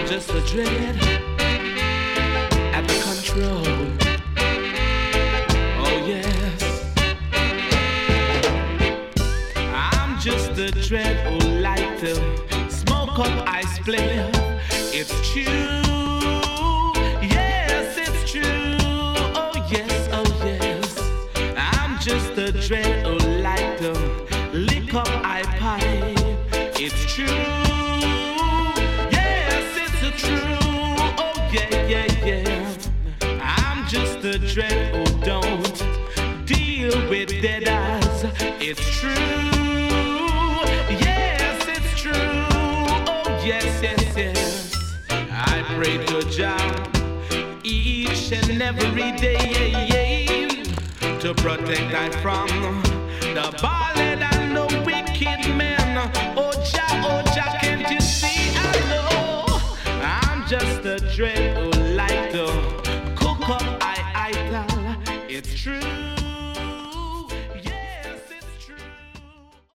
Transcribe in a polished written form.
just a dread at the control. Oh yes, I'm just a dread who like to smoke up ice play. It's true, yes, it's true. Oh yes, oh yes. I'm just a dread who like to lick up iPod. It's true. Just a dread who don't deal with dead eyes. It's true, yes, it's true. Oh yes, yes, yes. I pray to Jah each and every day to protect I from the ballad and the wicked men. Oh Jah, can't you see? I know I'm just a dread who like to cook up. It's true.